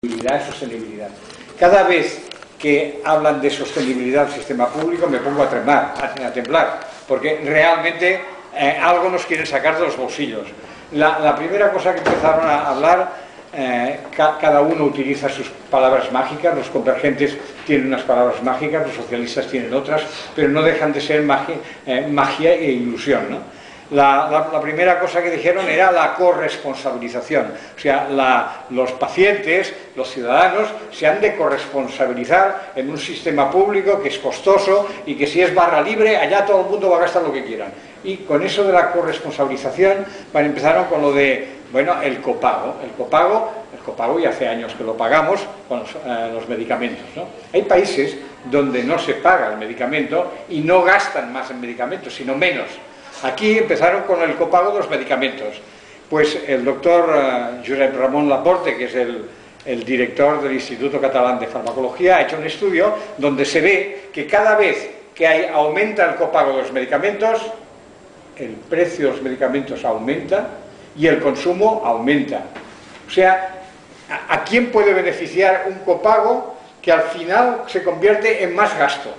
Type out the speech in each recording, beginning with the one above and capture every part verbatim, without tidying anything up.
Sostenibilidad, sostenibilidad. Cada vez que hablan de sostenibilidad del sistema público me pongo a temblar, a, a temblar porque realmente eh, algo nos quieren sacar de los bolsillos. La, la primera cosa que empezaron a hablar, eh, ca, cada uno utiliza sus palabras mágicas, los convergentes tienen unas palabras mágicas, los socialistas tienen otras, pero no dejan de ser magia, eh, magia e ilusión, ¿no? La, la, la primera cosa que dijeron era la corresponsabilización, o sea, la, los pacientes, los ciudadanos, se han de corresponsabilizar en un sistema público que es costoso y que si es barra libre, allá todo el mundo va a gastar lo que quieran. Y con eso de la corresponsabilización, bueno, empezaron con lo de, bueno, el copago. El copago, el copago ya hace años que lo pagamos con los, eh, los medicamentos, ¿no? Hay países donde no se paga el medicamento y no gastan más en medicamentos, sino menos. Aquí empezaron con el copago de los medicamentos. Pues el doctor uh, Josep Ramon Laporte, que es el, el director del Instituto Catalán de Farmacología, ha hecho un estudio donde se ve que cada vez que hay, aumenta el copago de los medicamentos, el precio de los medicamentos aumenta y el consumo aumenta. O sea, ¿a, a quién puede beneficiar un copago que al final se convierte en más gasto?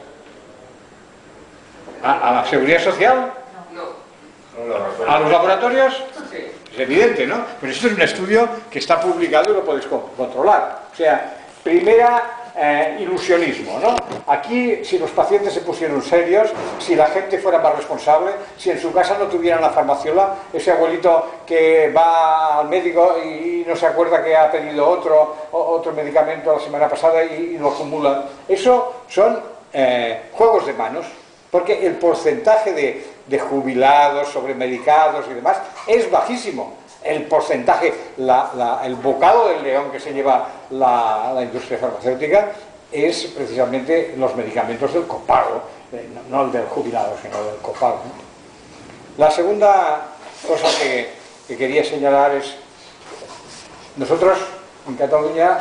¿A, a la seguridad social? ¿A los laboratorios? Es evidente, ¿no? Pues esto es un estudio que está publicado y lo podéis controlar. O sea, primera, eh, ilusionismo, ¿no? Aquí, si los pacientes se pusieran serios, si la gente fuera más responsable, si en su casa no tuvieran la farmaciola, ese abuelito que va al médico y no se acuerda que ha pedido otro, otro medicamento la semana pasada y, y lo acumula. Eso son eh, juegos de manos. Porque el porcentaje de, de jubilados, sobremedicados y demás es bajísimo. El porcentaje, la, la, el bocado del león que se lleva la, la industria farmacéutica es precisamente los medicamentos del copago, no, no el del jubilado, sino del copago, ¿no? La segunda cosa que, que quería señalar es, nosotros en Cataluña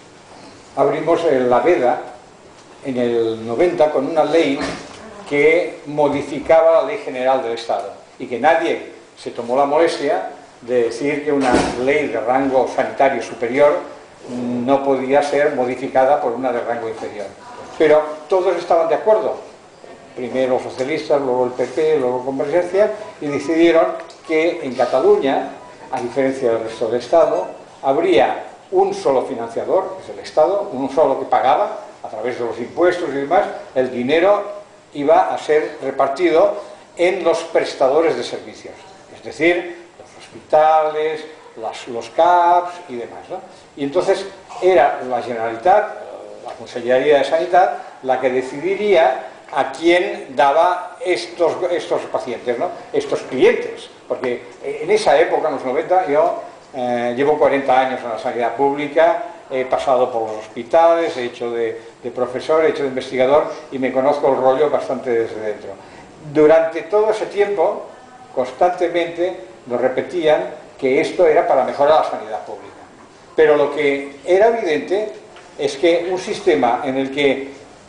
abrimos la veda en el noventa con una ley que modificaba la Ley General del Estado y que nadie se tomó la molestia de decir que una ley de rango sanitario superior no podía ser modificada por una de rango inferior. Pero todos estaban de acuerdo, primero los socialistas, luego el P P, luego Convergencia, y decidieron que en Cataluña, a diferencia del resto del Estado, habría un solo financiador, que es el Estado, un solo que pagaba a través de los impuestos y demás, el dinero iba a ser repartido en los prestadores de servicios, es decir, los hospitales, las, los C A Ps y demás, ¿no? Y entonces era la Generalitat, la Conselleria de Sanidad, la que decidiría a quién daba estos, estos pacientes, ¿no? Estos clientes, porque en esa época, en los noventa, yo eh, llevo cuarenta años en la sanidad pública, he pasado por los hospitales, he hecho de, de profesor, he hecho de investigador y me conozco el rollo bastante desde dentro. Durante todo ese tiempo, constantemente nos repetían que esto era para mejorar la sanidad pública. Pero lo que era evidente es que un sistema en el que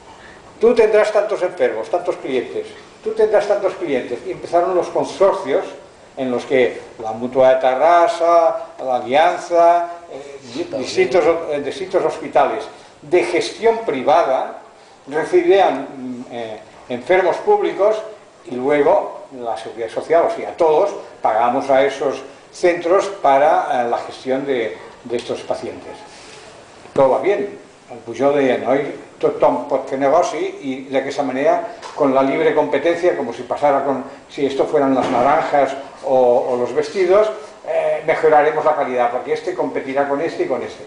tú tendrás tantos enfermos, tantos clientes, tú tendrás tantos clientes, y empezaron los consorcios en los que la Mutua de Tarrasa, la Alianza, eh, distintos, eh, distintos hospitales de gestión privada recibían eh, enfermos públicos y luego la Seguridad Social, o sea, todos pagamos a esos centros para eh, la gestión de, de estos pacientes. Todo va bien. El Pujol deia, no? Tothom pot fer negoci y de aquesta manera, con la libre competencia, como si pasara con, si esto fueran las naranjas o, o los vestidos, eh, mejoraremos la calidad, porque este competirá con este y con este.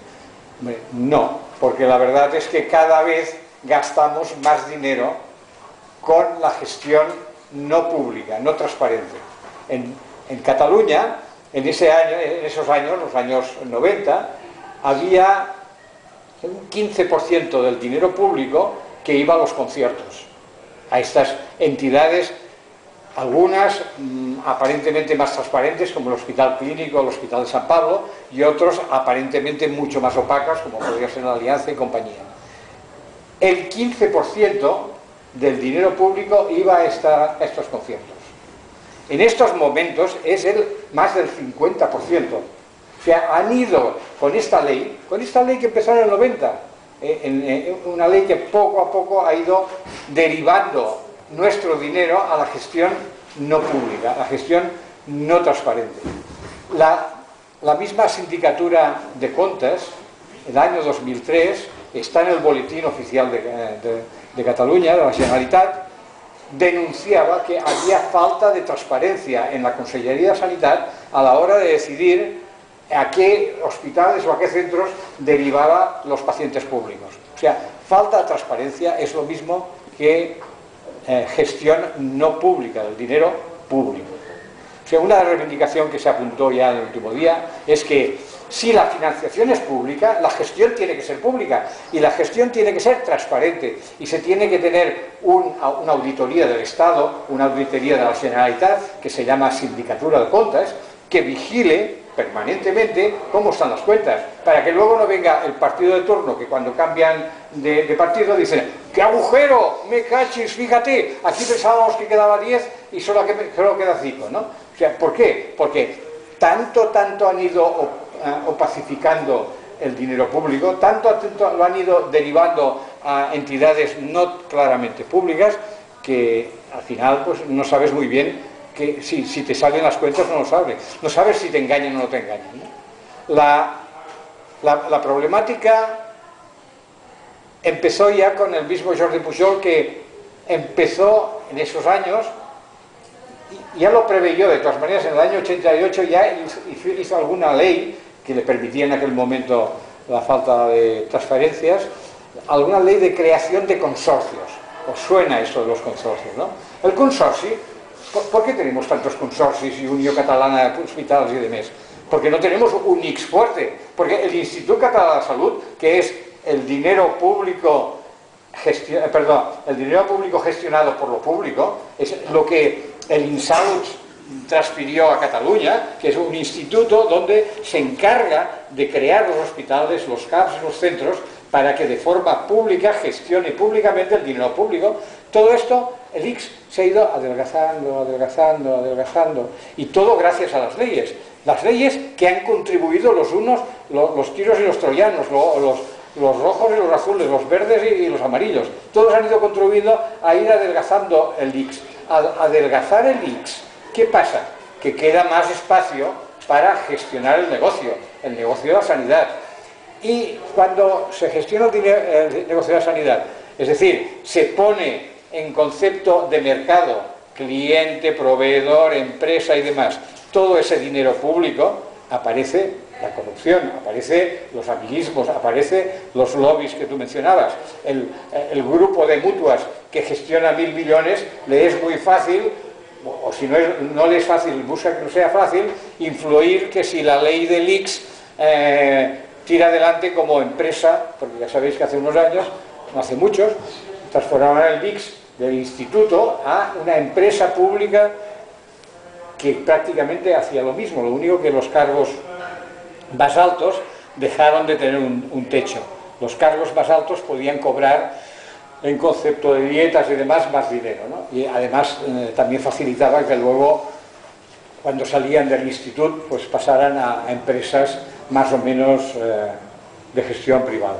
No, porque la verdad es que cada vez gastamos más dinero con la gestión no pública, no transparente. En, en Cataluña, en, ese año, en esos años, los años noventa, había un quince por ciento del dinero público que iba a los conciertos, a estas entidades, algunas mmm, aparentemente más transparentes, como el Hospital Clínico, el Hospital de San Pablo, y otros aparentemente mucho más opacas, como podría ser la Alianza y compañía. El quince por ciento del dinero público iba a, esta, a estos conciertos. En estos momentos es el más del cincuenta por ciento. sea, han ido con esta ley, con esta ley que empezó en el noventa, eh, en, en una ley que poco a poco ha ido derivando nuestro dinero a la gestión no pública, a la gestión no transparente. La, la misma Sindicatura de Comptes, el año dos mil tres, está en el boletín oficial de, de, de Cataluña, de la Generalitat, denunciaba que había falta de transparencia en la Consellería de Sanidad a la hora de decidir a qué hospitales o a qué centros derivaban los pacientes públicos. O sea, falta de transparencia es lo mismo que eh, gestión no pública del dinero público. O sea, una reivindicación que se apuntó ya en el último día es que si la financiación es pública, la gestión tiene que ser pública y la gestión tiene que ser transparente y se tiene que tener un, una auditoría del Estado, una auditoría de la Generalitat, que se llama Sindicatura de Comptes, que vigile permanentemente cómo están las cuentas, para que luego no venga el partido de turno que cuando cambian de, de partido dicen ¡qué agujero! ¡Me cachis! Fíjate, aquí pensábamos que quedaba diez y solo, que, solo queda cinco, ¿no? O sea, ¿por qué? Porque tanto, tanto han ido opacificando el dinero público, tanto, tanto lo han ido derivando a entidades no claramente públicas, que al final pues no sabes muy bien que si, si te salen las cuentas no lo sabes, no sabes si te engañan o no te engañan, ¿no? La, la, la problemática empezó ya con el mismo Jordi Pujol, que empezó en esos años, y ya lo preveyó de todas maneras, en el año ochenta y ocho ya hizo, hizo alguna ley que le permitía en aquel momento la falta de transferencias, alguna ley de creación de consorcios. ¿Os suena eso de los consorcios, no? El consorcio, ¿por, ¿por qué tenemos tantos consorcios y Unió Catalana de Hospitals y demás? Porque no tenemos un I X fuerte, porque el Instituto Català de la Salud, que es el dinero público gestio, eh, perdón, el dinero público gestionado por lo público, es lo que el InSalut transfirió a Cataluña, que es un instituto donde se encarga de crear los hospitales, los C A Ps, los centros, para que de forma pública gestione públicamente el dinero público. Todo esto, el I X se ha ido adelgazando, adelgazando, adelgazando, y todo gracias a las leyes. Las leyes que han contribuido los unos, los, los tiros y los troyanos, los, los, los rojos y los azules, los verdes y, y los amarillos, todos han ido contribuyendo a ir adelgazando el I X. Al adelgazar el I X, ¿qué pasa? Que queda más espacio para gestionar el negocio, el negocio de la sanidad. Y cuando se gestiona el, dinero, el negocio de la sanidad, es decir, se pone en concepto de mercado, cliente, proveedor, empresa y demás, todo ese dinero público, aparece la corrupción, aparece los amiguismos, aparece los lobbies que tú mencionabas. El, el grupo de mutuas que gestiona mil millones, le es muy fácil, o si no, es, no le es fácil, busca que no sea fácil, influir que si la ley del I X eh, tira adelante como empresa, porque ya sabéis que hace unos años, no hace muchos, transformaron el I X del instituto a una empresa pública que prácticamente hacía lo mismo, lo único que los cargos más altos dejaron de tener un, un techo. Los cargos más altos podían cobrar en concepto de dietas y demás más dinero, ¿no? Y además eh, también facilitaba que luego cuando salían del instituto pues pasaran a, a empresas más o menos eh, de gestión privada.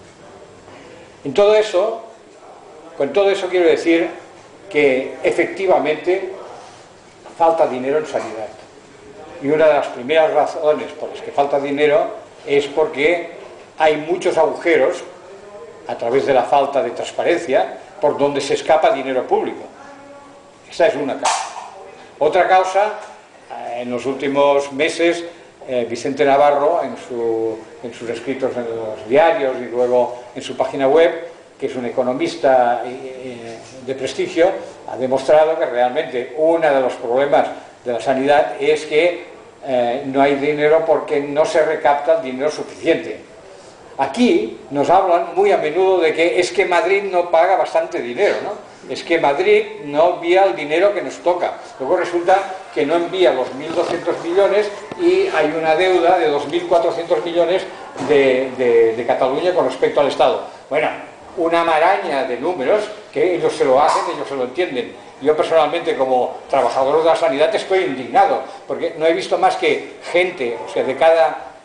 En todo eso, con todo eso quiero decir que efectivamente falta dinero en sanidad. Y una de las primeras razones por las que falta dinero es porque hay muchos agujeros a través de la falta de transparencia por donde se escapa dinero público. Esa es una causa. Otra causa, en los últimos meses, eh, Vicente Navarro, en, su, en sus escritos en los diarios y luego en su página web, que es un economista eh, de prestigio, ha demostrado que realmente uno de los problemas de la sanidad es que eh, no hay dinero porque no se recapta el dinero suficiente. Aquí nos hablan muy a menudo de que es que Madrid no paga bastante dinero, ¿no? Es que Madrid no envía el dinero que nos toca. Luego resulta que no envía los mil doscientos millones y hay una deuda de dos mil cuatrocientos millones de, de, de Cataluña con respecto al Estado. Bueno, una maraña de números que ellos se lo hacen, ellos se lo entienden. Yo personalmente, como trabajador de la sanidad, estoy indignado, porque no he visto más que gente, o sea, de cada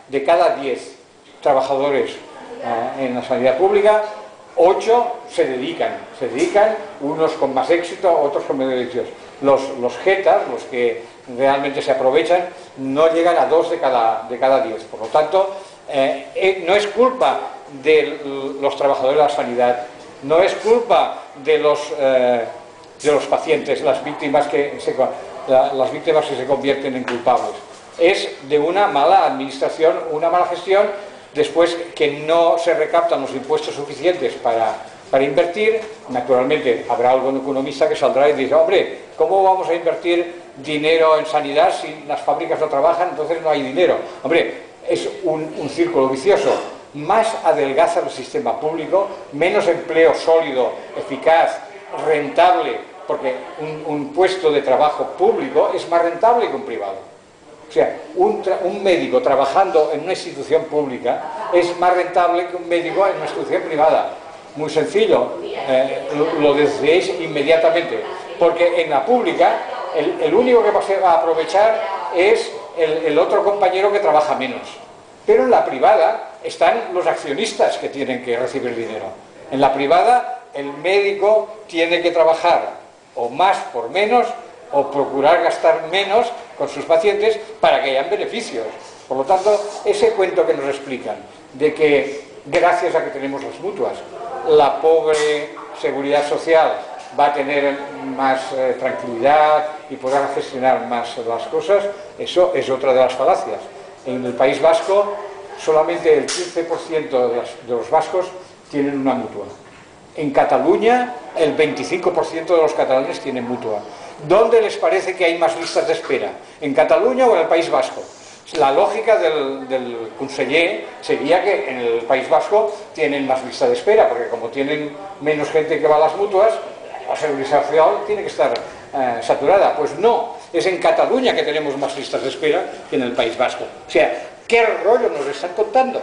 de cada diez trabajadores eh, en la sanidad pública, ocho se dedican, se dedican, unos con más éxito, otros con menos éxito. Los, los jetas, los que realmente se aprovechan, no llegan a dos de cada, de cada diez. Por lo tanto, eh, eh, no es culpa de los trabajadores de la sanidad, no es culpa de los, eh, de los pacientes, las víctimas, que se, la, las víctimas que se convierten en culpables. Es de una mala administración, una mala gestión, después que no se recaptan los impuestos suficientes para, para invertir. Naturalmente habrá algún economista que saldrá y dirá, hombre, ¿cómo vamos a invertir dinero en sanidad si las fábricas no trabajan, entonces no hay dinero? Hombre, es un, un círculo vicioso. Más adelgaza el sistema público, menos empleo sólido, eficaz, rentable, porque un, un puesto de trabajo público es más rentable que un privado. O sea, un, un médico trabajando en una institución pública es más rentable que un médico en una institución privada. Muy sencillo, eh, lo, lo decidéis inmediatamente, porque en la pública el, el único que va a aprovechar es el, el otro compañero que trabaja menos. Pero en la privada están los accionistas que tienen que recibir dinero. En la privada el médico tiene que trabajar o más por menos, o procurar gastar menos con sus pacientes para que hayan beneficios. Por lo tanto, ese cuento que nos explican de que gracias a que tenemos las mutuas, la pobre seguridad social va a tener más eh, tranquilidad y podrá gestionar más las cosas, eso es otra de las falacias. En el País Vasco, solamente el quince por ciento de, las, de los vascos tienen una mutua. En Cataluña, el veinticinco por ciento de los catalanes tienen mutua. ¿Dónde les parece que hay más listas de espera? ¿En Cataluña o en el País Vasco? La lógica del, del conseller sería que en el País Vasco tienen más listas de espera, porque como tienen menos gente que va a las mutuas, la seguridad social tiene que estar eh, saturada. Pues no, es en Cataluña que tenemos más listas de espera que en el País Vasco. O sea, ¿qué rollo nos están contando?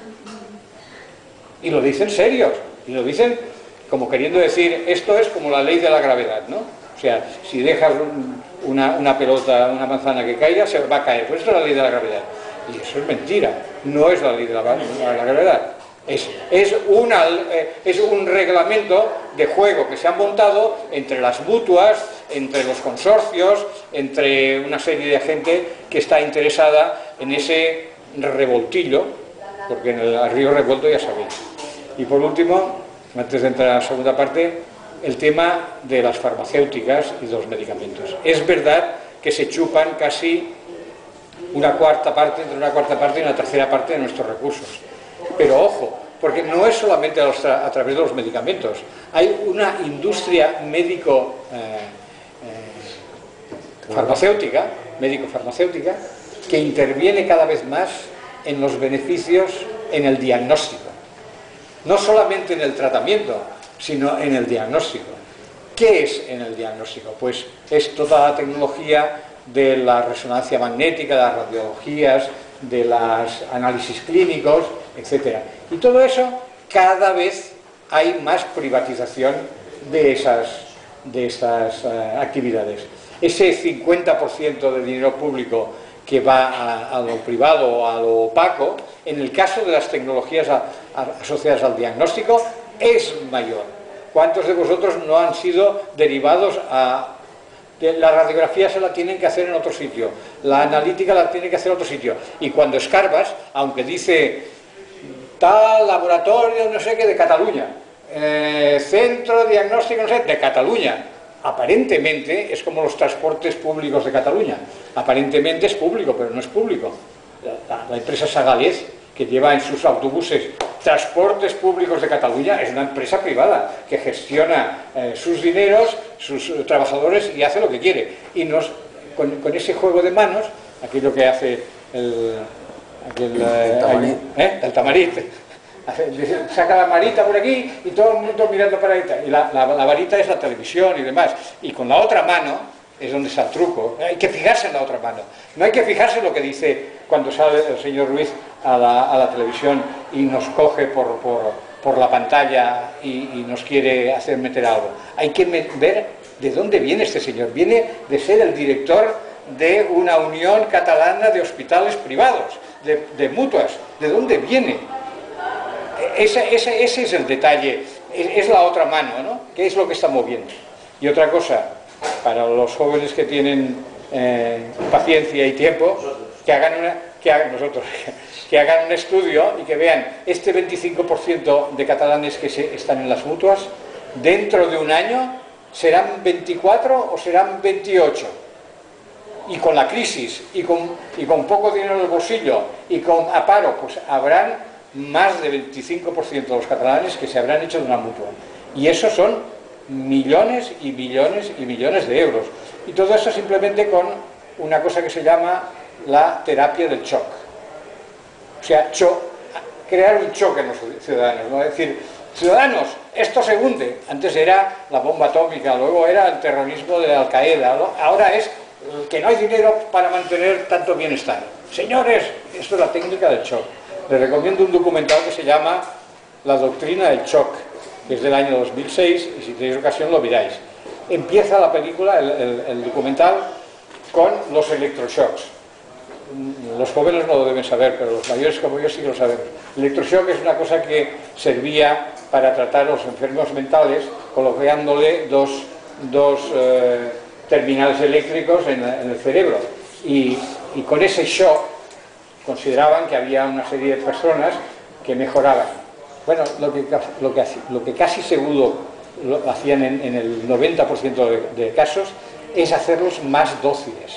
Y lo dicen serios, y lo dicen como queriendo decir, esto es como la ley de la gravedad, ¿no? O sea, si dejas un, una, una pelota, una manzana que caiga, se va a caer. Pues esto es la ley de la gravedad. Y eso es mentira. No es la ley de la, de la gravedad. Es, es, una, es un reglamento de juego que se han montado entre las mutuas, entre los consorcios, entre una serie de gente que está interesada en ese revoltillo, porque en el río revuelto ya sabéis. Y por último, antes de entrar a la segunda parte, el tema de las farmacéuticas y de los medicamentos. Es verdad que se chupan casi una cuarta parte, entre una cuarta parte y una tercera parte de nuestros recursos. Pero ojo, porque no es solamente a, los, a través de los medicamentos. Hay una industria médico eh, eh, farmacéutica, médico-farmacéutica, que interviene cada vez más en los beneficios en el diagnóstico. No solamente en el tratamiento, sino en el diagnóstico. ¿Qué es en el diagnóstico? Pues es toda la tecnología de la resonancia magnética, de las radiologías, de los análisis clínicos, etcétera. Y todo eso, cada vez hay más privatización de esas, de esas uh, actividades. Ese cincuenta por ciento de dinero público que va a, a lo privado o a lo opaco, en el caso de las tecnologías a, a, asociadas al diagnóstico, es mayor. ¿Cuántos de vosotros no han sido derivados a... De, la radiografía se la tienen que hacer en otro sitio, la analítica la tienen que hacer en otro sitio, y cuando escarbas, aunque dice tal laboratorio no sé qué de Cataluña, eh, centro diagnóstico no sé, de Cataluña, aparentemente es como los transportes públicos de Cataluña, aparentemente es público, pero no es público. La, la, la empresa Sagalés, que lleva en sus autobuses transportes públicos de Cataluña, es una empresa privada que gestiona eh, sus dineros, sus eh, trabajadores, y hace lo que quiere. Y nos, con, con ese juego de manos, aquello que hace el, aquel, eh, el tamarit, ¿eh? el tamarit hace, saca la varita por aquí y todo el mundo mirando para ahí, y la, la, la varita es la televisión y demás, y con la otra mano es donde está el truco. Hay que fijarse en la otra mano, no hay que fijarse en lo que dice cuando sale el señor Ruiz a la, a la televisión y nos coge por, por, por la pantalla y, y nos quiere hacer meter algo. Hay que ver de dónde viene este señor. Viene de ser el director de una unión catalana de hospitales privados, de, de mutuas. ¿De dónde viene? Ese, ese, ese es el detalle, es, es la otra mano, ¿no? ¿Qué es lo que está moviendo? Y otra cosa, para los jóvenes que tienen eh, paciencia y tiempo, que hagan una, que hagan nosotros, que hagan un estudio y que vean este veinticinco por ciento de catalanes que se, están en las mutuas, dentro de un año serán veinticuatro o serán veintiocho. Y con la crisis y con, y con poco dinero en el bolsillo y con aparo, pues habrán más de veinticinco por ciento de los catalanes que se habrán hecho de una mutua. Y eso son millones y millones y millones de euros. Y todo eso simplemente con una cosa que se llama la terapia del shock. O sea, cho crear un choque en los ciudadanos, ¿no? Es decir, ciudadanos, esto se hunde. Antes era la bomba atómica, luego era el terrorismo de Al Qaeda, ¿no? Ahora es que no hay dinero para mantener tanto bienestar. Señores, esto es la técnica del shock. Les recomiendo un documental que se llama La doctrina del shock, que es del año dos mil seis, y si tenéis ocasión lo miráis. Empieza la película, el, el, el documental, con los electroshocks. Los jóvenes no lo deben saber, pero los mayores como yo sí lo sabemos. El electroshock es una cosa que servía para tratar a los enfermos mentales, colocándole dos, dos eh, terminales eléctricos en, en el cerebro. Y, y con ese shock consideraban que había una serie de personas que mejoraban. Bueno, lo que, lo que, lo que casi seguro lo hacían en, en el noventa por ciento de, de casos es hacerlos más dóciles.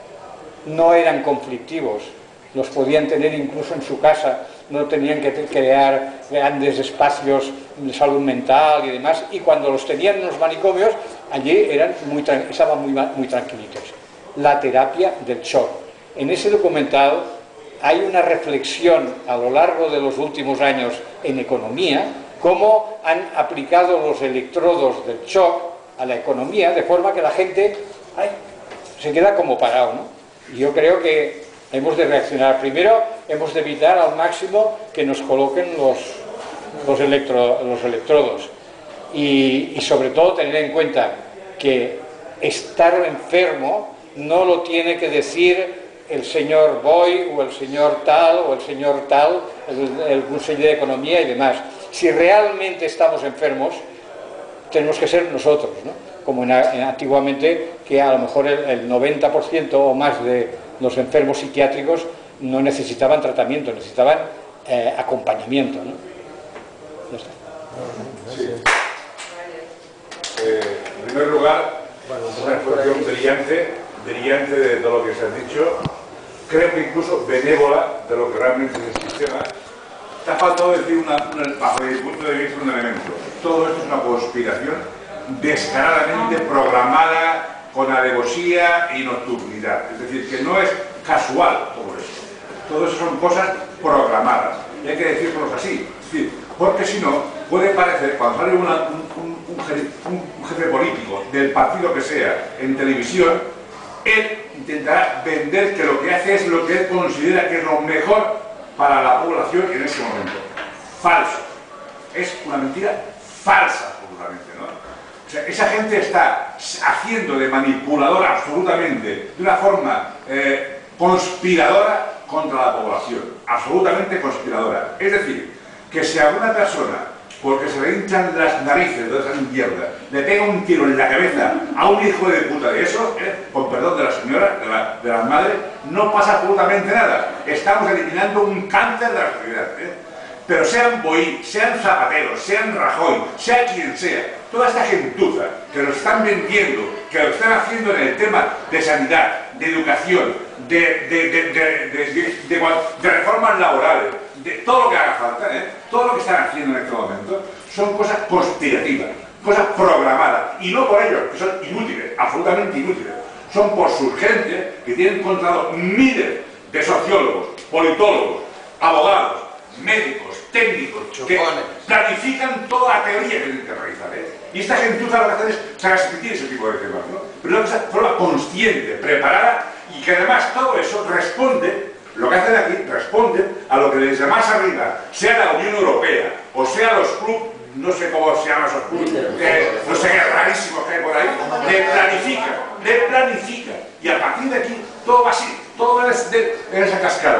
No eran conflictivos, los podían tener incluso en su casa, no tenían que crear grandes espacios de salud mental y demás, y cuando los tenían en los manicomios, allí eran muy, estaban muy, muy tranquilitos. La terapia del shock. En ese documental hay una reflexión a lo largo de los últimos años en economía, cómo han aplicado los electrodos del shock a la economía, de forma que la gente ay, se queda como parado, ¿no? Y yo creo que hemos de reaccionar. Primero, hemos de evitar al máximo que nos coloquen los, los, electro, los electrodos. Y, y sobre todo tener en cuenta que estar enfermo no lo tiene que decir el señor Boy o el señor tal o el señor tal, el, el Consejo de Economía y demás. Si realmente estamos enfermos, tenemos que ser nosotros, ¿no? Como en, en, antiguamente, que a lo mejor el, el noventa por ciento o más de los enfermos psiquiátricos no necesitaban tratamiento, necesitaban eh, acompañamiento, ¿no? Ya está. Sí. Eh, en primer lugar, una exposición brillante, brillante de todo lo que se ha dicho, creo que incluso benévola de lo que realmente es el sistema. Te ha faltado decir, una, una, bajo mi punto de vista, un elemento. Todo esto es una conspiración descaradamente programada, con alevosía y nocturnidad. Es decir, que no es casual todo esto. Todo eso son cosas programadas. Y hay que decirlo así. Es decir, porque si no, puede parecer, cuando sale una, un, un, un, jefe, un, un jefe político del partido que sea en televisión, él intentará vender que lo que hace es lo que él considera que es lo mejor para la población en ese momento. Falso. Es una mentira falsa, absolutamente, ¿no? O sea, esa gente está haciendo de manipulador absolutamente, de una forma eh, conspiradora contra la población. Absolutamente conspiradora. Es decir, que si alguna persona, porque se le hinchan las narices de esa mierda, le pega un tiro en la cabeza a un hijo de puta de eso, ¿eh? Con perdón de la señora, de la, de la madre, no pasa absolutamente nada. Estamos eliminando un cáncer de la sociedad, ¿eh? Pero sean Boí, sean Zapatero, sean Rajoy, sea quien sea, toda esta gentuza que nos están vendiendo, que lo están haciendo en el tema de sanidad, de educación, de, de, de, de, de, de, de, de reformas laborales, de todo lo que haga falta, ¿eh? Todo lo que están haciendo en este momento, son cosas conspirativas, cosas programadas, y no por ellos, que son inútiles, absolutamente inútiles. Son por sus gente que tienen contratado miles de sociólogos, politólogos, abogados, médicos, técnicos, que planifican toda la teoría que tienen que realizar, ¿eh? Y esta gentuza lo que hacen es transmitir ese tipo de temas, ¿no? Pero una cosa de forma consciente, preparada, y que además todo eso responde, lo que hacen aquí, responde a lo que desde más arriba, sea la Unión Europea, o sea los clubes, no sé cómo se llaman esos clubes, eh, no sé qué rarísimos que hay por ahí, le planifican, le planifican, y a partir de aquí todo va así, todo es de, en esa cascada.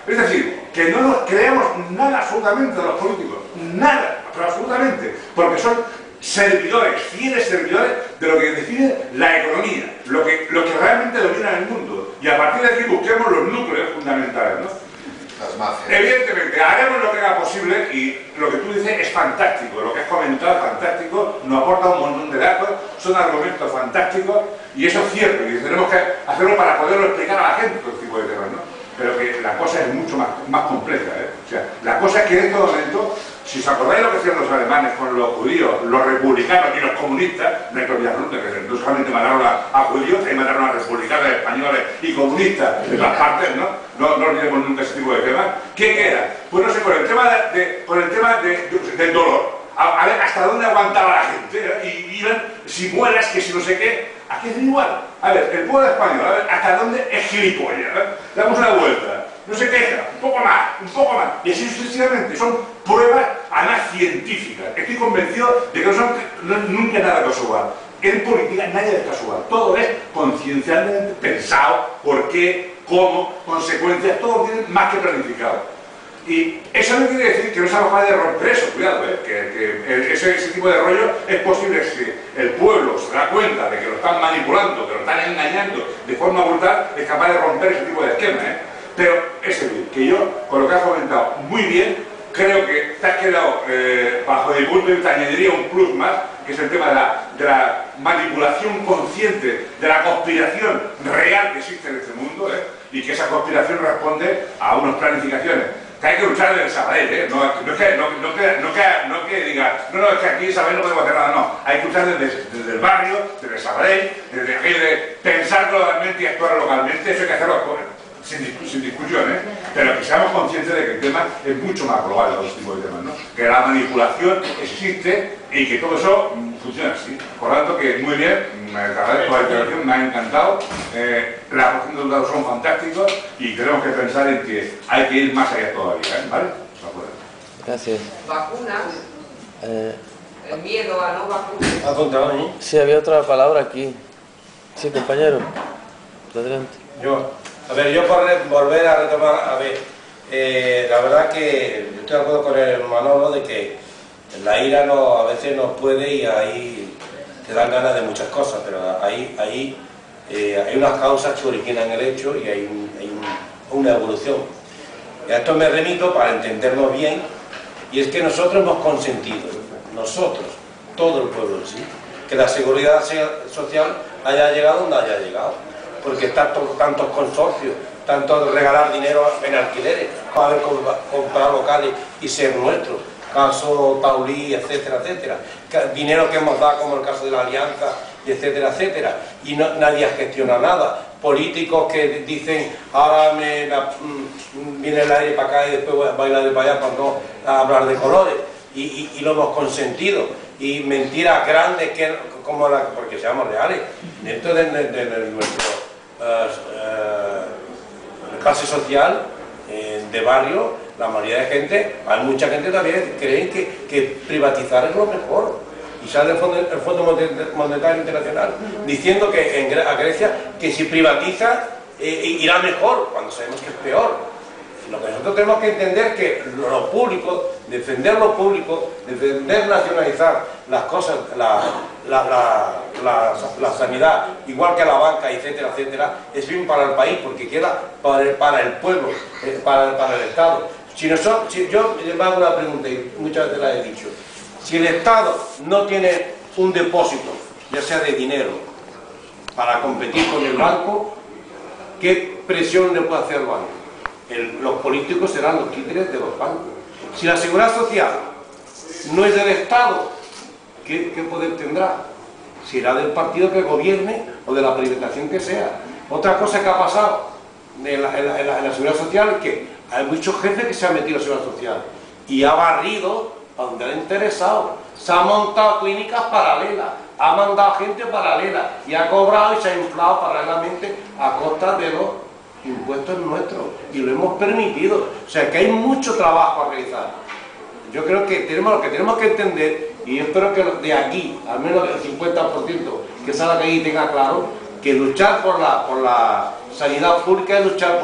Es decir, que no nos creamos nada absolutamente de los políticos, nada, pero absolutamente, porque son servidores, fieles servidores de lo que define la economía, lo que, lo que realmente domina el mundo. Y a partir de aquí busquemos los núcleos fundamentales, ¿no? Las mafias. Evidentemente, haremos lo que haga posible y lo que tú dices es fantástico, lo que has comentado es fantástico, nos aporta un montón de datos, son argumentos fantásticos y eso es cierto y tenemos que hacerlo para poderlo explicar a la gente todo este tipo de temas, ¿no? Pero que la cosa es mucho más, más compleja, ¿eh? O sea, la cosa es que en este momento, si os acordáis lo que hacían los alemanes con los judíos, los republicanos y los comunistas, no hay que olvidar nunca que no solamente mataron a, a judíos, también mataron a republicanos, españoles y comunistas de todas partes, ¿no? No, no olvidemos nunca ese tipo de temas. ¿Qué queda? Pues no sé, con el tema, de, de, con el tema de, de, del dolor, a, a ver hasta dónde aguantaba la gente, ¿eh? Y iban, si mueras, que si no sé qué, aquí es igual. A ver, el pueblo español, a ver, hasta dónde es gilipollas, ¿eh? Damos una vuelta, no se queja, un poco más, un poco más, y así sucesivamente, son pruebas además científicas. Estoy convencido de que no son no, nunca nada casual. En política nadie es casual, todo es conciencialmente pensado, por qué, cómo, consecuencias, todo tiene más que planificado. Y eso no quiere decir que no seamos capaces de romper eso, cuidado, ¿eh? que, que ese, ese tipo de rollo es posible si el pueblo se da cuenta de que lo están manipulando, que lo están engañando de forma brutal, es capaz de romper ese tipo de esquema. ¿eh? Pero es decir, que yo, con lo que has comentado muy bien, creo que te has quedado, eh, bajo mi punto de vista, añadiría un plus más, que es el tema de la, de la manipulación consciente, de la conspiración real que existe en este mundo, ¿eh? Y que esa conspiración responde a unas planificaciones. Que hay que luchar desde Sabadell, ¿eh? No, no, es que, no, no, que, no, que, no que diga, no, no, es que aquí en Sabadell no podemos hacer nada, no. Hay que luchar desde, desde el barrio, desde Sabadell, desde aquello de pensar globalmente y actuar localmente, eso hay que hacerlo sin, sin discusión, ¿eh? Pero que seamos conscientes de que el tema es mucho más global de los tipos de temas, ¿no? Que la manipulación existe y que todo eso funciona así. Por lo tanto, que muy bien, me agradezco la intervención, me ha encantado. Eh, las aportaciones de los datos son fantásticos y tenemos que pensar en que hay que ir más allá todavía, ¿eh? ¿Vale? Gracias. Vacunas. Eh, El miedo a no vacunar. ¿Ha contado, eh? sí, había otra palabra aquí. Sí, compañero. Adelante. Yo, a ver, yo por volver a retomar, a ver, eh, la verdad que yo estoy de acuerdo con el Manolo de que la ira no, a veces nos puede y ahí te dan ganas de muchas cosas, pero ahí, ahí eh, hay unas causas que originan el hecho y hay, un, hay un, una evolución. Y a esto me remito para entendernos bien, y es que nosotros hemos consentido, nosotros, todo el pueblo en sí, que la seguridad social haya llegado donde haya llegado, porque tantos, tantos consorcios, tanto regalar dinero en alquileres, para haber comprado locales y ser nuestros, caso Taulí, etcétera, etcétera, dinero que hemos dado como el caso de la Alianza, y etcétera, etcétera, y no, nadie gestiona nada, políticos que dicen, ahora me, me mm, viene el aire para acá y después voy a bailar de para allá para no hablar de colores, y, y, y lo hemos consentido, y mentiras grandes, que, como la, porque seamos reales, dentro de, de, de, de nuestro uh, uh, clase social, eh, de barrio, la mayoría de gente, hay mucha gente todavía que creen que, que privatizar es lo mejor. Y sale el Fondo, el Fondo Monetario Internacional diciendo que en a Grecia que si privatiza eh, irá mejor, cuando sabemos que es peor. Lo que nosotros tenemos que entender es que lo público, defender lo público, defender nacionalizar las cosas, la, la, la, la, la sanidad, igual que la banca, etcétera, etcétera, es bien para el país, porque queda para el, para el pueblo, eh, para, para el Estado. Si nosotros, si yo me hago una pregunta y muchas veces la he dicho, si el Estado no tiene un depósito, ya sea de dinero, para competir con el banco, ¿qué presión le puede hacer el banco? El, los políticos serán los títeres de los bancos. Si la seguridad social no es del Estado, ¿qué, qué poder tendrá? Será del partido que gobierne o de la privatización que sea. Otra cosa que ha pasado en la, en la, en la, en la seguridad social es que hay muchos jefes que se han metido en la seguridad social y ha barrido a donde le ha interesado. Se han montado clínicas paralelas, ha mandado gente paralela y ha cobrado y se ha inflado paralelamente a costa de los impuestos nuestros, y lo hemos permitido. O sea que hay mucho trabajo a realizar. Yo creo que tenemos lo que tenemos que entender, y yo espero que de aquí, al menos el cincuenta por ciento que salga de ahí tenga claro, que luchar por la, por la sanidad pública es luchar por eso,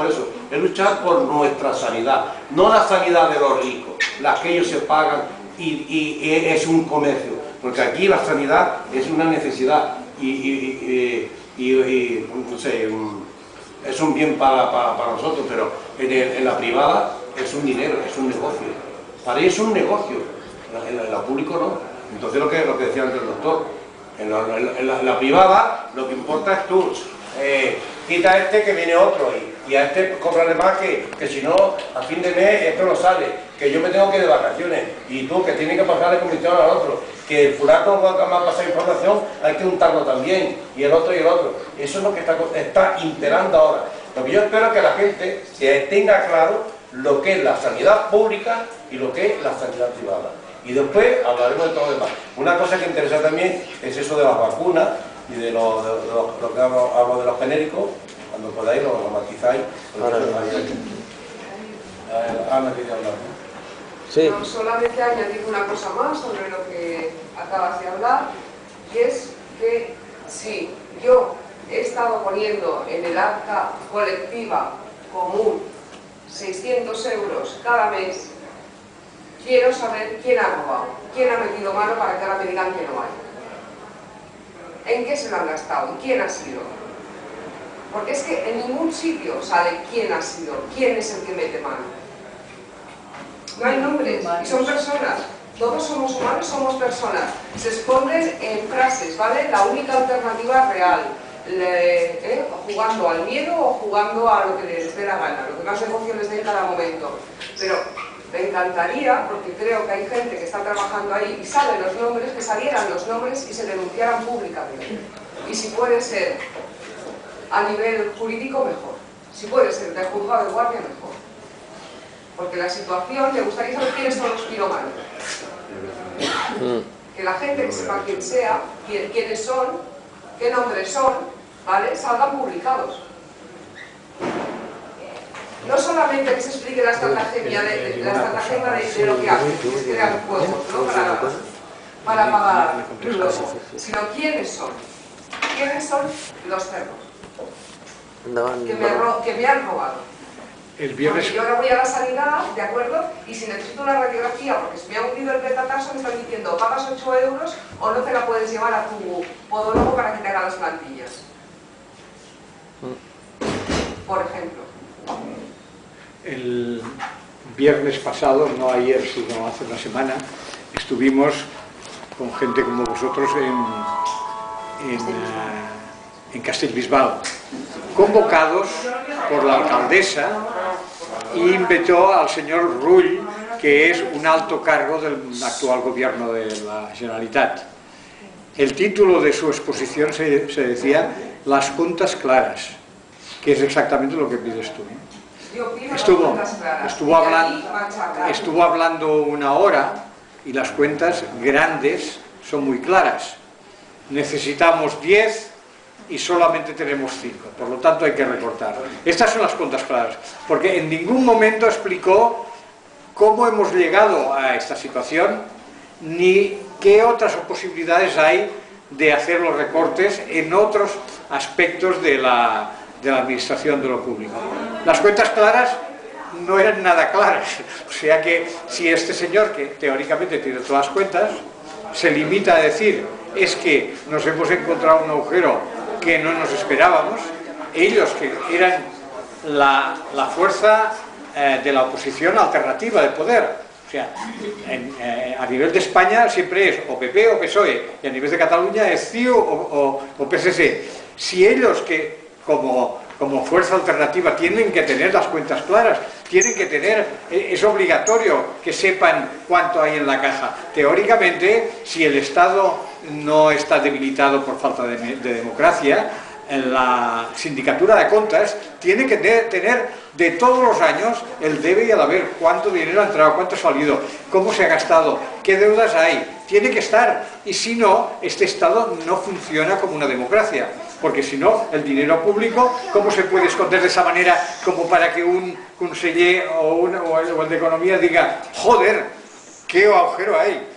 es luchar por nuestra sanidad, no la sanidad de los ricos, la que ellos se pagan y, y, y es un comercio, porque aquí la sanidad es una necesidad y, y, y, y, y no sé, es un bien para, para, para nosotros, pero en, el, en la privada es un dinero, es un negocio, para ellos es un negocio, en la, en la público no. Entonces lo que, lo que decía antes el doctor, en la, en la, en la, en la privada lo que importa es tú, eh, quita a este que viene otro y, y a este cómprale más que, que si no a fin de mes esto no sale, que yo me tengo que ir de vacaciones y tú que tienes que pasarle comisión al otro, que el fulano va a pasar información hay que untarlo también y el otro y el otro. Eso es lo que está, está imperando ahora. Lo que yo espero es que la gente se tenga claro lo que es la sanidad pública y lo que es la sanidad privada. Y después hablaremos de todo lo demás. Una cosa que interesa también es eso de las vacunas y de lo, de, de lo, lo que hablo, hablo de los genéricos, cuando podáis lo, lo matizáis. Ana quería hablar, ¿no? Sí. No, solamente añadir una cosa más sobre lo que acabas de hablar, y es que si yo he estado poniendo en el acta colectiva común seiscientos euros cada mes, quiero saber quién ha robado, quién ha metido mano para que ahora me digan que no hay. ¿En qué se lo han gastado? ¿Y quién ha sido? Porque es que en ningún sitio sale quién ha sido, quién es el que mete mano. No hay nombres, y son personas. Todos somos humanos, somos personas. Se esconden en frases, ¿vale? La única alternativa real. Le, ¿eh? Jugando al miedo o jugando a lo que les dé la gana, lo que más negocio les dé en cada momento. Pero me encantaría, porque creo que hay gente que está trabajando ahí y sabe los nombres, que salieran los nombres y se denunciaran públicamente. Y si puede ser a nivel jurídico, mejor. Si puede ser de juzgado de guardia, mejor. Porque la situación, me gustaría saber quiénes son los piromanos. Que la gente que sepa quién sea, quiénes son, qué nombres son, ¿vale? Salgan publicados. No solamente que se explique la estrategia de, de, la estrategia de, de lo que hacen, que es crear juegos, ¿no? Para, para pagar luego, sino quiénes son. ¿Quiénes son los cerdos? Que me, ro que me han robado. El viernes... Porque yo ahora voy a la sanidad, ¿de acuerdo? Y si necesito una radiografía porque se me ha hundido el petatazo, me están diciendo pagas ocho euros o no te la puedes llevar a tu podólogo para que te haga las plantillas. Por ejemplo. El viernes pasado, no ayer, sino hace una semana, estuvimos con gente como vosotros en, en, uh, en Castellbisbal, convocados por la alcaldesa, y invitó al señor Rull, que es un alto cargo del actual gobierno de la Generalitat. El título de su exposición se, se decía Las cuentas claras, que es exactamente lo que pides tú, ¿no? Estuvo, estuvo, hablando, estuvo hablando una hora y las cuentas grandes son muy claras. Necesitamos diez y solamente tenemos cinco, por lo tanto hay que recortar. Estas son las cuentas claras, porque en ningún momento explicó cómo hemos llegado a esta situación, ni qué otras posibilidades hay de hacer los recortes en otros aspectos de la, de la administración de lo público. Las cuentas claras no eran nada claras, o sea que si este señor, que teóricamente tiene todas las cuentas, se limita a decir es que nos hemos encontrado un agujero que no nos esperábamos, ellos que eran la, la fuerza eh, de la oposición alternativa de poder, o sea, en, eh, a nivel de España siempre es o P P o P S O E, y a nivel de Cataluña es C I U o, o, o P S C. Si ellos que como, como fuerza alternativa tienen que tener las cuentas claras, tienen que tener, es obligatorio que sepan cuánto hay en la caja. Teóricamente, si el Estado no está debilitado por falta de, de democracia, la sindicatura de cuentas tiene que de, tener de todos los años el debe y el haber, cuánto dinero ha entrado, cuánto ha salido, cómo se ha gastado, qué deudas hay, tiene que estar, y si no, este Estado no funciona como una democracia, porque si no, el dinero público, ¿cómo se puede esconder de esa manera como para que un conseller o, un, o, el, o el de Economía diga, joder, qué agujero hay?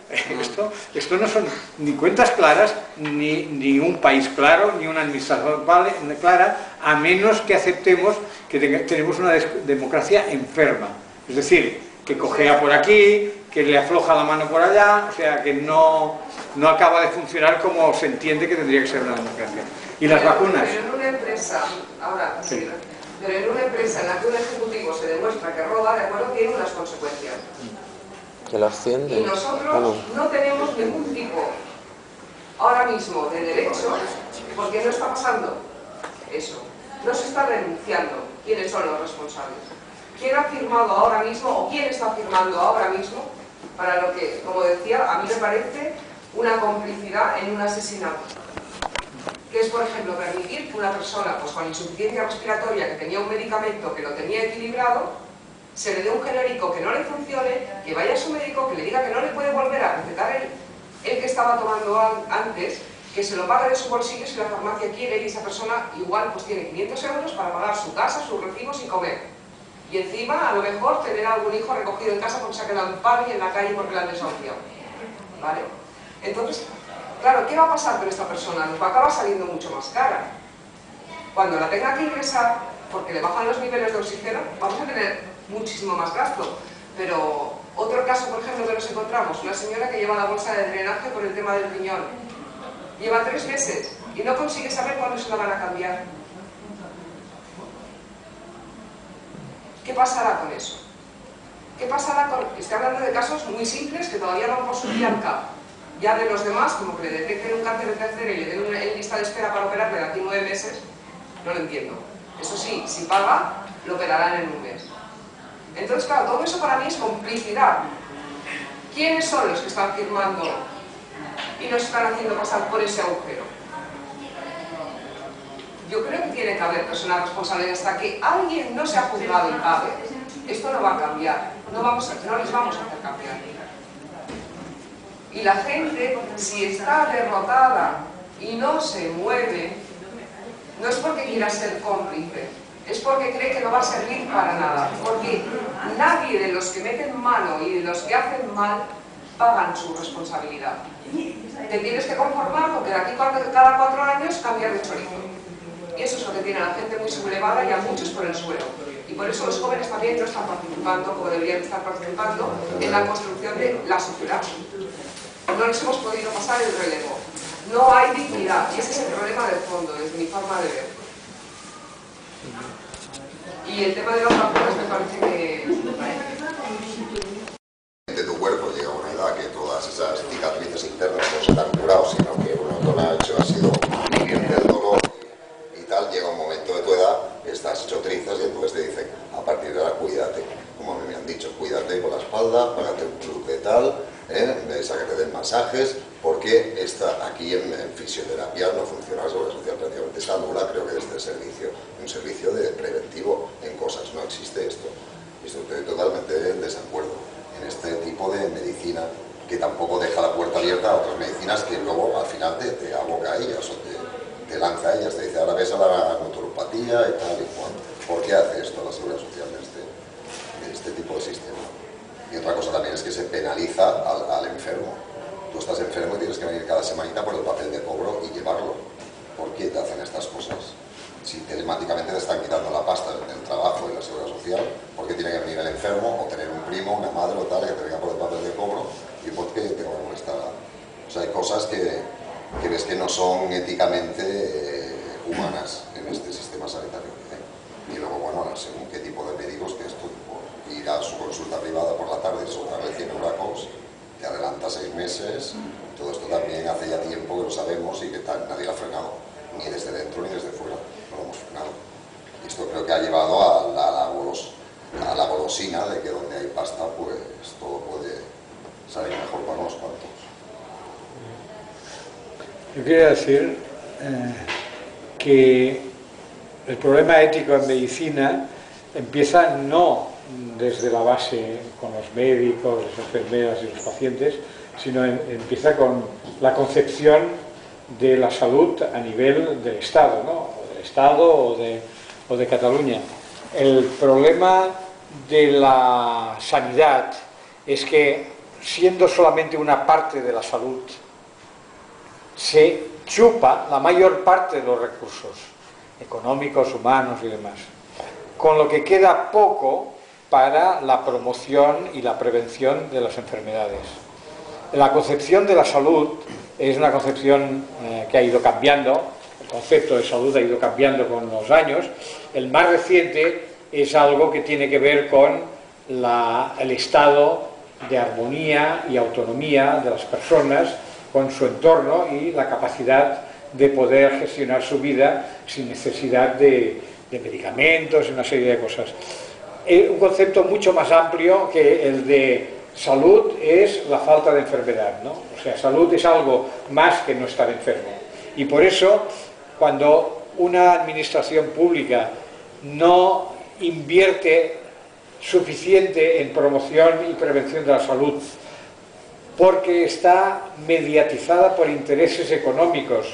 Esto, esto no son ni cuentas claras, ni, ni un país claro, ni una administración clara, a menos que aceptemos que tenemos una democracia enferma. Es decir, que cojea por aquí, que le afloja la mano por allá, o sea, que no, no acaba de funcionar como se entiende que tendría que ser una democracia. Y las pero, vacunas... Pero en una empresa, ahora, sí. pero en una empresa en la que un ejecutivo se demuestra que roba, de acuerdo, tiene unas consecuencias. Que lo ascienden. Y nosotros Bueno. no tenemos ningún tipo, ahora mismo, de derecho, porque no está pasando eso. No se está denunciando quiénes son los responsables. ¿Quién ha firmado ahora mismo, o quién está firmando ahora mismo, para lo que, como decía, a mí me parece una complicidad en un asesinato? Que es, por ejemplo, permitir que una persona pues, con insuficiencia respiratoria, que tenía un medicamento que lo tenía equilibrado, se le dé un genérico que no le funcione, que vaya a su médico, que le diga que no le puede volver a recetar el, el que estaba tomando antes, que se lo pague de su bolsillo si la farmacia quiere, y esa persona igual pues tiene quinientos euros para pagar su casa, sus recibos y comer. Y encima, a lo mejor, tener a algún hijo recogido en casa porque se ha quedado en paro y en la calle porque la han desahuciado. ¿Vale? Entonces, claro, ¿qué va a pasar con esta persona? Nos va a acabar saliendo mucho más cara. Cuando la tenga que ingresar, porque le bajan los niveles de oxígeno, vamos a tener muchísimo más gasto. Pero otro caso, por ejemplo, que nos encontramos, una señora que lleva la bolsa de drenaje por el tema del riñón. Lleva tres meses y no consigue saber cuándo se la van a cambiar. ¿Qué pasará con eso? ¿Qué pasará con...? Estoy hablando de casos muy simples que todavía van por subir al C A P. Ya de los demás, como que le detecten un cáncer de tercera y le den una lista de espera para operarle de aquí nueve meses, no lo entiendo. Eso sí, si paga, lo operarán en un mes. Entonces, claro, todo eso para mí es complicidad. ¿Quiénes son los que están firmando y nos están haciendo pasar por ese agujero? Yo creo que tiene que haber personas responsables hasta que alguien no se ha juzgado y pague. Esto no va a cambiar, no, vamos a, no les vamos a hacer cambiar. Y la gente, si está derrotada y no se mueve, no es porque quiera ser cómplice, es porque cree que no va a servir para nada, porque nadie de los que meten mano y de los que hacen mal pagan su responsabilidad. Te tienes que conformar porque de aquí cada cuatro años cambias de chorizo. Y eso es lo que tiene a la gente muy sublevada y a muchos por el suelo. Y por eso los jóvenes también no están participando, como deberían estar participando, en la construcción de la sociedad. No les hemos podido pasar el relevo. No hay dignidad. Y ese es el problema de fondo, desde mi forma de ver. Y el tema de las vacunas me parece que... de tu cuerpo llega a una edad que todas esas cicatrices internas no se te han curado, sino que uno lo que ha hecho ha sido vivir del dolor y tal. Llega un momento de tu edad, estás hecho trizas y entonces te dicen, a partir de ahora cuídate, como a mí me han dicho, cuídate con la espalda, págate un club de tal, ¿eh? Esa que te den masajes, porque está aquí en, en fisioterapia no funciona la seguridad social, prácticamente está nula, creo que desde el servicio, un servicio de preventivo en cosas, no existe esto. Y estoy totalmente en desacuerdo en este tipo de medicina que tampoco deja la puerta abierta a otras medicinas que luego al final te, te aboca a ellas o te, te lanza a ellas, te dice ahora ves a la naturopatía y tal y cual. ¿Por qué hace esto la seguridad social de este, de este tipo de sistema? Y otra cosa también es que se penaliza al, al enfermo. Tú estás enfermo y tienes que venir cada semanita por el papel de cobro y llevarlo. ¿Por qué te hacen estas cosas? Si telemáticamente te están quitando la pasta del trabajo y la seguridad social, ¿por qué tiene que venir el enfermo o tener un primo, una madre o tal que te venga por el papel de cobro? ¿Y por qué tengo que molestar? O sea, hay cosas que, que ves que no son éticamente eh, humanas en este sistema sanitario. ¿eh? Y luego, bueno, según qué tipo de médicos, que esto, por ir a su consulta privada por la tarde y soltarle cien euracos, te adelanta seis meses. Todo esto también hace ya tiempo que lo sabemos y que tal, nadie lo ha frenado, ni desde dentro ni desde fuera. No lo hemos frenado. Y esto creo que ha llevado a la, a, la golos, a la golosina de que donde hay pasta, pues todo puede salir mejor para unos cuantos. Yo quería decir eh, que el problema ético en medicina empieza no desde la base con los médicos, las enfermeras y los pacientes, sino en, empieza con la concepción de la salud a nivel del Estado, ¿no? Estado o de, o de Cataluña. El problema de la sanidad es que siendo solamente una parte de la salud, se chupa la mayor parte de los recursos económicos, humanos y demás, con lo que queda poco para la promoción y la prevención de las enfermedades. La concepción de la salud es una concepción eh, que ha ido cambiando, el concepto de salud ha ido cambiando con los años. El más reciente es algo que tiene que ver con la, el estado de armonía y autonomía de las personas con su entorno y la capacidad de poder gestionar su vida sin necesidad de, de medicamentos y una serie de cosas. Eh, un concepto mucho más amplio que el de salud es la falta de enfermedad, ¿no? O sea, salud es algo más que no estar enfermo. Y por eso, cuando una administración pública no invierte suficiente en promoción y prevención de la salud, porque está mediatizada por intereses económicos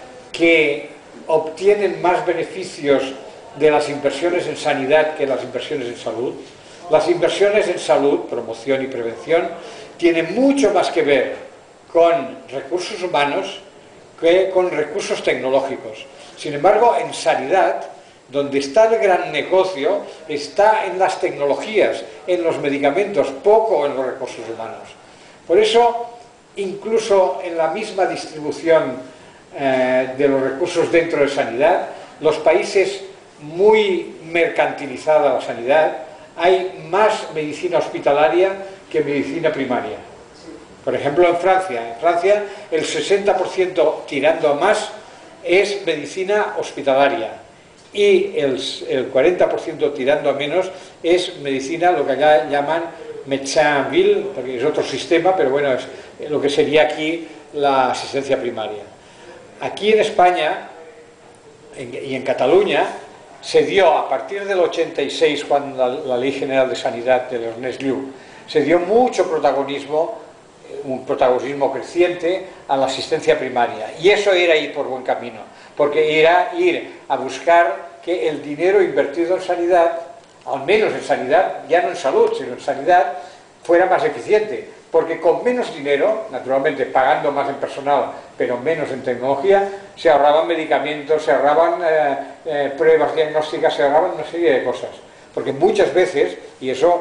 que obtienen más beneficios de las inversiones en sanidad que las inversiones en salud. Las inversiones en salud, promoción y prevención, tienen mucho más que ver con recursos humanos que con recursos tecnológicos. Sin embargo, en sanidad, donde está el gran negocio, está en las tecnologías, en los medicamentos, poco en los recursos humanos. Por eso, incluso en la misma distribución eh, de los recursos dentro de sanidad, los países muy mercantilizada la sanidad, hay más medicina hospitalaria que medicina primaria. Por ejemplo, en Francia, en Francia el sesenta por ciento tirando a más es medicina hospitalaria y el, el cuarenta por ciento tirando a menos es medicina, lo que allá llaman médecin en ville, porque es otro sistema, pero bueno, es lo que sería aquí la asistencia primaria. Aquí en España en, y en Cataluña se dio, a partir del ochenta y seis, cuando la, la Ley General de Sanidad de Ernest Lluch, se dio mucho protagonismo, un protagonismo creciente a la asistencia primaria. Y eso era ir por buen camino, porque era ir a buscar que el dinero invertido en sanidad, al menos en sanidad, ya no en salud, sino en sanidad, fuera más eficiente. Porque con menos dinero, naturalmente pagando más en personal, pero menos en tecnología, se ahorraban medicamentos, se ahorraban eh, eh, pruebas diagnósticas, se ahorraban una serie de cosas. Porque muchas veces, y eso,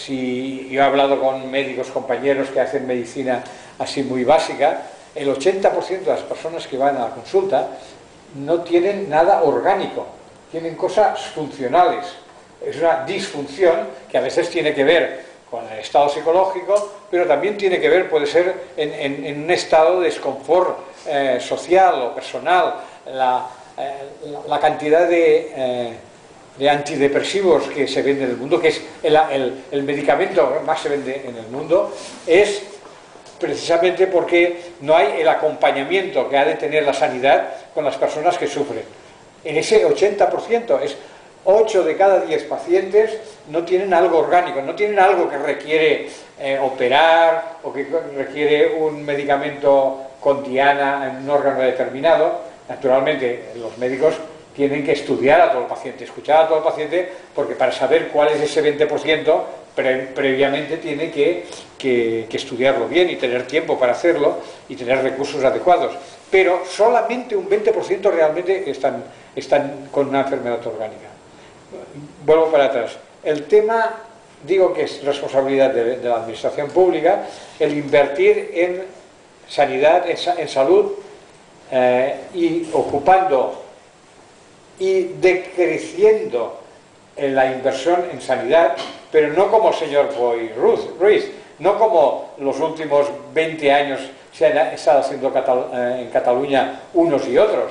si yo he hablado con médicos, compañeros que hacen medicina así muy básica, el ochenta por ciento de las personas que van a la consulta no tienen nada orgánico, tienen cosas funcionales. Es una disfunción que a veces tiene que ver con el estado psicológico, pero también tiene que ver, puede ser, en, en, en un estado de desconfort eh, social o personal. La, eh, la cantidad de, eh, de antidepresivos que se vende en el mundo, que es el, el, el medicamento que más se vende en el mundo, es precisamente porque no hay el acompañamiento que ha de tener la sanidad con las personas que sufren. En ese ochenta por ciento es ocho de cada diez pacientes no tienen algo orgánico, no tienen algo que requiere eh, operar o que requiere un medicamento con diana en un órgano determinado. Naturalmente, los médicos tienen que estudiar a todo el paciente, escuchar a todo el paciente, porque para saber cuál es ese veinte por ciento, pre previamente tiene que, que, que estudiarlo bien y tener tiempo para hacerlo y tener recursos adecuados. Pero solamente un veinte por ciento realmente están, están con una enfermedad orgánica. Vuelvo para atrás. El tema, digo que es responsabilidad de, de la administración pública, el invertir en sanidad, en, en salud, eh, y ocupando y decreciendo en la inversión en sanidad, pero no como el señor Boi Ruiz, no como los últimos veinte años se han estado haciendo Catal eh, en Cataluña unos y otros,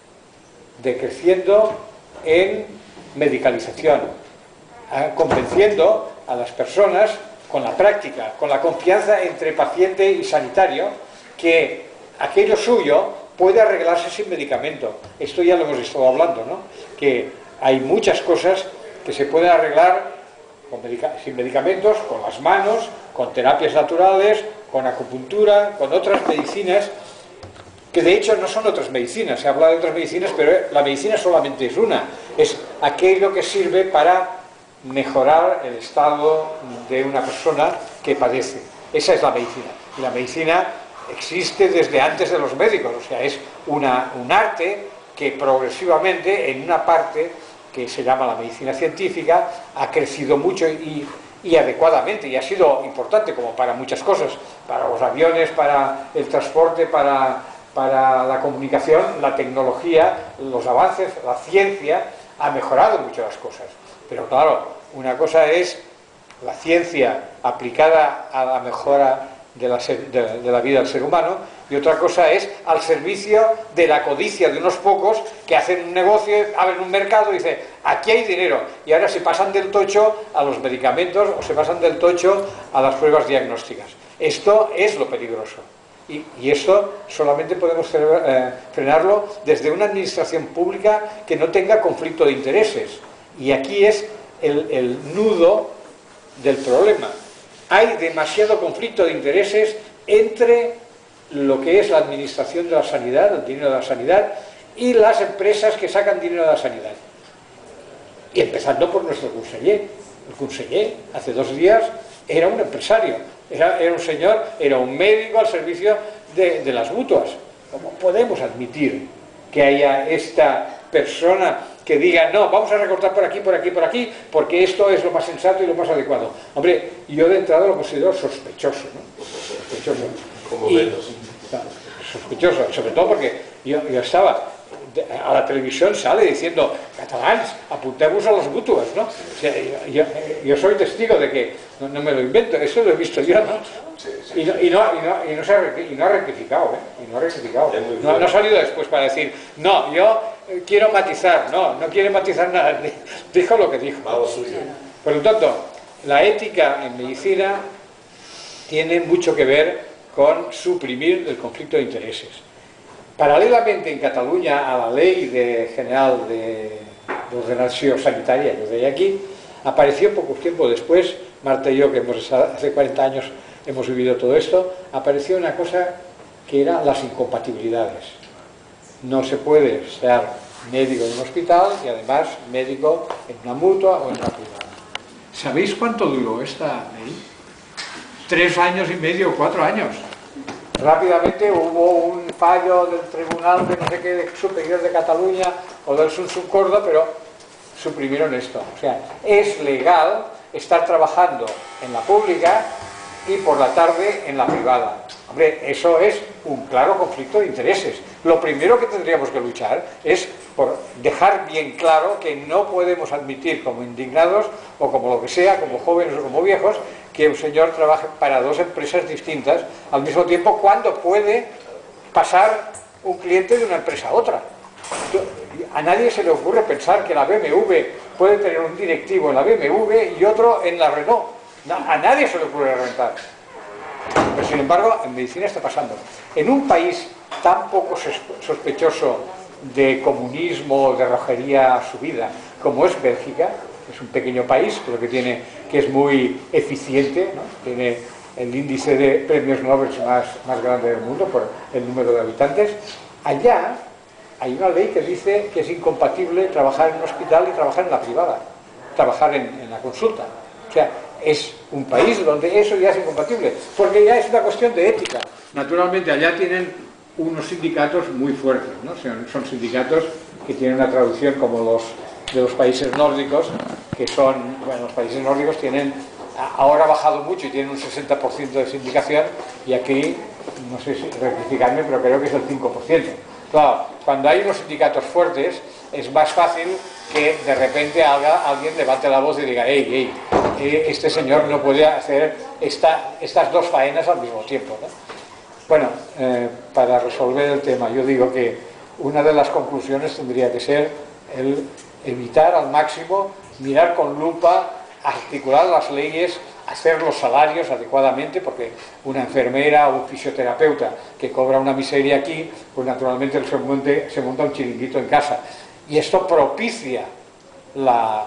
decreciendo en medicalización, eh, convenciendo a las personas con la práctica, con la confianza entre paciente y sanitario, que aquello suyo puede arreglarse sin medicamento. Esto ya lo hemos estado hablando, ¿no? Que hay muchas cosas que se pueden arreglar con medica sin medicamentos, con las manos, con terapias naturales, con acupuntura, con otras medicinas, que de hecho no son otras medicinas. Se habla de otras medicinas, pero la medicina solamente es una. Es aquello que sirve para mejorar el estado de una persona que padece. Esa es la medicina. Y la medicina existe desde antes de los médicos, o sea, es una, un arte que progresivamente en una parte que se llama la medicina científica ha crecido mucho y, y adecuadamente, y ha sido importante como para muchas cosas, para los aviones, para el transporte, para, para la comunicación, la tecnología, los avances, la ciencia ha mejorado mucho las cosas. Pero claro, una cosa es la ciencia aplicada a la mejora de la, de, de la vida del ser humano, y otra cosa es al servicio de la codicia de unos pocos que hacen un negocio, abren un mercado y dicen, aquí hay dinero, y ahora se pasan del tocho a los medicamentos o se pasan del tocho a las pruebas diagnósticas. Esto es lo peligroso, y, y esto solamente podemos eh, frenarlo desde una administración pública que no tenga conflicto de intereses, y aquí es el, el nudo del problema. Hay demasiado conflicto de intereses entre lo que es la administración de la sanidad, el dinero de la sanidad, y las empresas que sacan dinero de la sanidad. Y empezando por nuestro conseller. El conseller, hace dos días, era un empresario, era, era un señor, era un médico al servicio de, de las mutuas. ¿Cómo podemos admitir que haya esta persona que diga, no, vamos a recortar por aquí, por aquí, por aquí, porque esto es lo más sensato y lo más adecuado? Hombre, yo de entrada lo considero sospechoso, ¿no? Sospechoso. Como y, menos. Claro, sospechoso, sobre todo porque yo, yo estaba, a la televisión sale diciendo, catalans, apuntemos a los mutuos, ¿no? O sea, yo, yo, yo soy testigo de que, no, no me lo invento, eso lo he visto yo, ¿no? Sí, Y sí. no, y, no, y, no, y, no se ha, y no ha rectificado, ¿eh? Y no ha rectificado. No, no ha salido después para decir, no, yo quiero matizar, no, no quiere matizar nada, dijo lo que dijo. Va lo suyo. Por lo tanto, la ética en medicina tiene mucho que ver con suprimir el conflicto de intereses. Paralelamente en Cataluña a la Ley de General de, de Ordenación Sanitaria que de aquí, apareció poco tiempo después, Marta y yo, que hemos, hace cuarenta años hemos vivido todo esto, apareció una cosa que eran las incompatibilidades. No se puede ser médico en un hospital y además médico en una mutua o en una privada. ¿Sabéis cuánto duró esta ley? Tres años y medio, cuatro años. Rápidamente hubo un fallo del Tribunal de no sé qué Superior de Cataluña o del Supremo, pero suprimieron esto. O sea, es legal estar trabajando en la pública y por la tarde en la privada. Hombre, eso es un claro conflicto de intereses. Lo primero que tendríamos que luchar es por dejar bien claro que no podemos admitir como indignados o como lo que sea, como jóvenes o como viejos, que un señor trabaje para dos empresas distintas al mismo tiempo cuando puede pasar un cliente de una empresa a otra. A nadie se le ocurre pensar que la B M W puede tener un directivo en la B M W y otro en la Renault. A nadie se le ocurre rentar. Pero sin embargo, en medicina está pasando. En un país tan poco sospechoso de comunismo, de rojería subida, como es Bélgica, es un pequeño país, pero que, tiene, que es muy eficiente, ¿no? Tiene el índice de premios Nobel más, más grande del mundo por el número de habitantes. Allá hay una ley que dice que es incompatible trabajar en un hospital y trabajar en la privada, trabajar en, en la consulta. O sea, es un país donde eso ya es incompatible, porque ya es una cuestión de ética. Naturalmente allá tienen unos sindicatos muy fuertes, ¿no? Son, son sindicatos que tienen una traducción como los de los países nórdicos, que son, bueno, los países nórdicos tienen, ahora ha bajado mucho y tienen un sesenta por ciento de sindicación, y aquí, no sé si rectificarme, pero creo que es el cinco por ciento. Claro, cuando hay unos sindicatos fuertes, es más fácil que de repente haga, alguien levante la voz y diga, hey, hey, este señor no puede hacer esta, estas dos faenas al mismo tiempo, ¿no? Bueno, eh, para resolver el tema, yo digo que una de las conclusiones tendría que ser el evitar al máximo, mirar con lupa, articular las leyes, hacer los salarios adecuadamente, porque una enfermera o un fisioterapeuta que cobra una miseria aquí, pues naturalmente se, monte, se monta un chiringuito en casa. Y esto propicia la,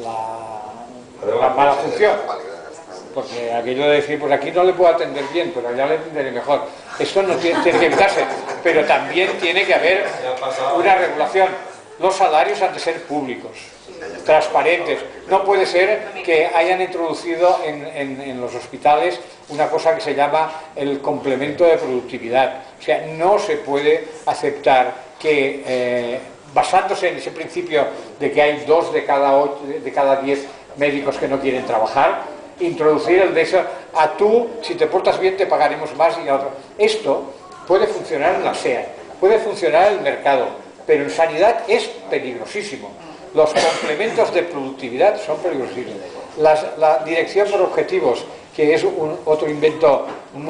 la, la mala función. Porque aquello de decir, pues aquí no le puedo atender bien, pero allá le atenderé mejor. Esto no tiene, tiene que evitarse, pero también tiene que haber una regulación. Los salarios han de ser públicos, transparentes. No puede ser que hayan introducido en, en, en los hospitales una cosa que se llama el complemento de productividad. O sea, no se puede aceptar que, eh, basándose en ese principio de que hay dos de cada, ocho, de cada diez médicos que no quieren trabajar, introducir el de eso, a tú, si te portas bien te pagaremos más y a otro. Esto puede funcionar en la S E A, puede funcionar en el mercado, pero en sanidad es peligrosísimo. Los complementos de productividad son peligrosísimos. Las, la dirección por objetivos, que es un, otro invento